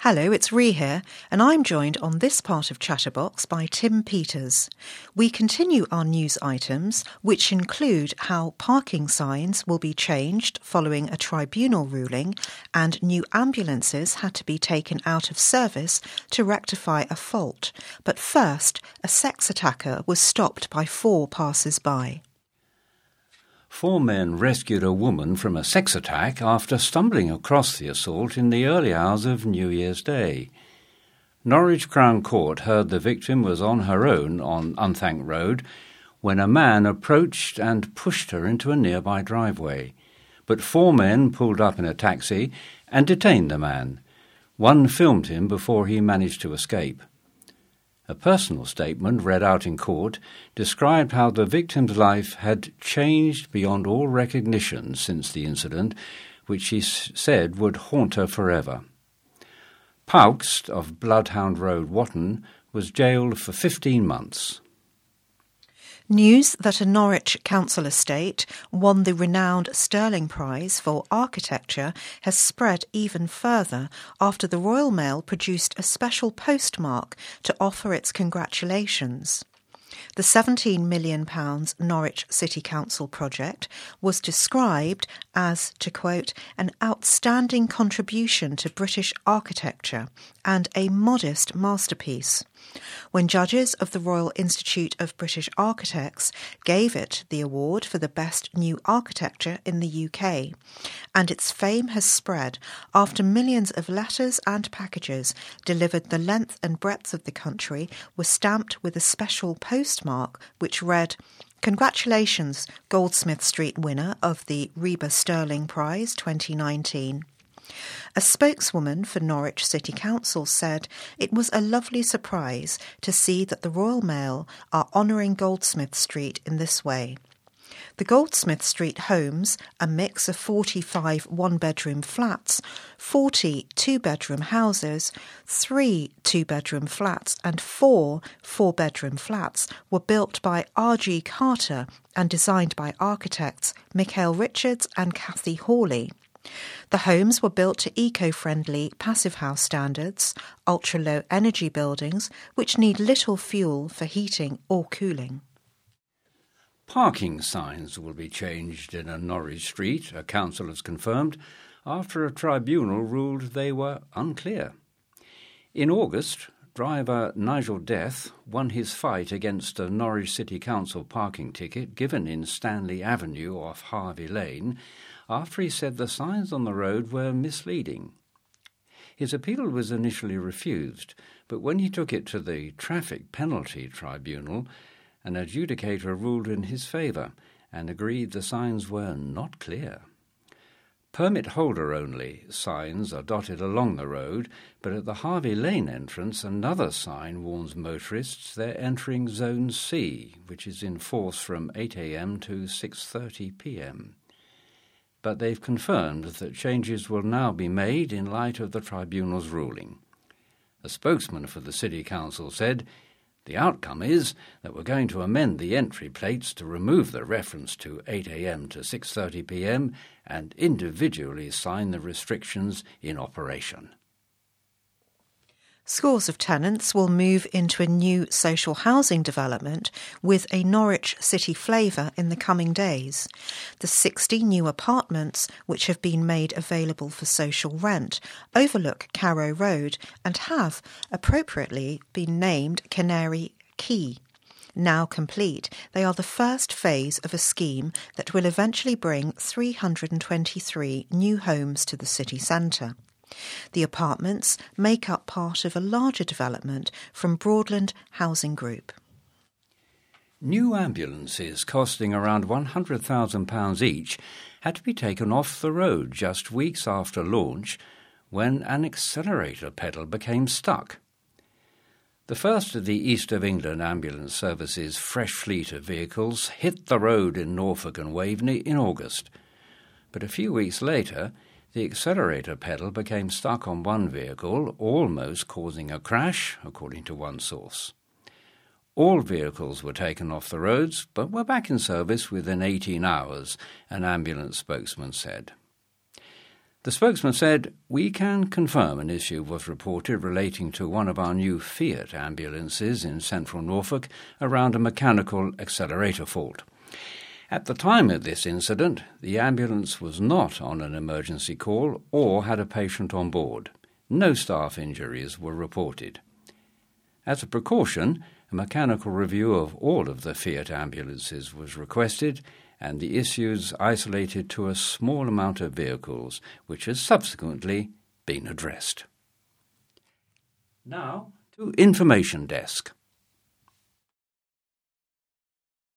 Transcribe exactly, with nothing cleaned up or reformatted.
Hello, it's Ree here, and I'm joined on this part of Chatterbox by Tim Peters. We continue our news items, which include how parking signs will be changed following a tribunal ruling, and new ambulances had to be taken out of service to rectify a fault. But first, a sex attacker was stopped by four passers-by. Four men rescued a woman from a sex attack after stumbling across the assault in the early hours of New Year's Day. Norwich Crown Court heard the victim was on her own on Unthank Road when a man approached and pushed her into a nearby driveway. But four men pulled up in a taxi and detained the man. One filmed him before he managed to escape. A personal statement read out in court described how the victim's life had changed beyond all recognition since the incident, which she s- said would haunt her forever. Paukst of Bloodhound Road, Watton, was jailed for fifteen months. News that a Norwich council estate won the renowned Stirling Prize for Architecture has spread even further after the Royal Mail produced a special postmark to offer its congratulations. The seventeen million pounds Norwich City Council project was described as, to quote, an outstanding contribution to British architecture and a modest masterpiece. When judges of the Royal Institute of British Architects gave it the award for the best new architecture in the U K, and its fame has spread after millions of letters and packages delivered the length and breadth of the country were stamped with a special postmark which read, "Congratulations, Goldsmith Street winner of the Reba Stirling Prize twenty nineteen. A spokeswoman for Norwich City Council said it was a lovely surprise to see that the Royal Mail are honouring Goldsmith Street in this way. The Goldsmith Street homes, a mix of forty-five one-bedroom flats, forty two-bedroom houses, three two-bedroom flats and four four-bedroom flats, were built by R G Carter and designed by architects Michael Richards and Kathy Hawley. The homes were built to eco-friendly passive house standards, ultra-low energy buildings which need little fuel for heating or cooling." Parking signs will be changed in a Norwich street, a council has confirmed, after a tribunal ruled they were unclear. In August, driver Nigel Death won his fight against a Norwich City Council parking ticket given in Stanley Avenue off Harvey Lane after he said the signs on the road were misleading. His appeal was initially refused, but when he took it to the Traffic Penalty Tribunal, an adjudicator ruled in his favour and agreed the signs were not clear. Permit holder only signs are dotted along the road, but at the Harvey Lane entrance another sign warns motorists they're entering Zone C, which is in force from eight a.m. to six thirty p.m. But they've confirmed that changes will now be made in light of the tribunal's ruling. A spokesman for the City Council said, "The outcome is that we're going to amend the entry plates to remove the reference to eight a.m. to six thirty p.m. and individually sign the restrictions in operation." Scores of tenants will move into a new social housing development with a Norwich City flavour in the coming days. The sixty new apartments, which have been made available for social rent, overlook Carrow Road and have, appropriately, been named Canary Quay. Now complete, they are the first phase of a scheme that will eventually bring three hundred twenty-three new homes to the city centre. The apartments make up part of a larger development from Broadland Housing Group. New ambulances costing around one hundred thousand pounds each had to be taken off the road just weeks after launch when an accelerator pedal became stuck. The first of the East of England Ambulance Service's fresh fleet of vehicles hit the road in Norfolk and Waveney in August. But a few weeks later, the accelerator pedal became stuck on one vehicle, almost causing a crash, according to one source. All vehicles were taken off the roads, but were back in service within eighteen hours, an ambulance spokesman said. The spokesman said, "We can confirm an issue was reported relating to one of our new Fiat ambulances in central Norfolk around a mechanical accelerator fault. At the time of this incident, the ambulance was not on an emergency call or had a patient on board. No staff injuries were reported. As a precaution, a mechanical review of all of the Fiat ambulances was requested, and the issues isolated to a small amount of vehicles, which has subsequently been addressed." Now to Information Desk.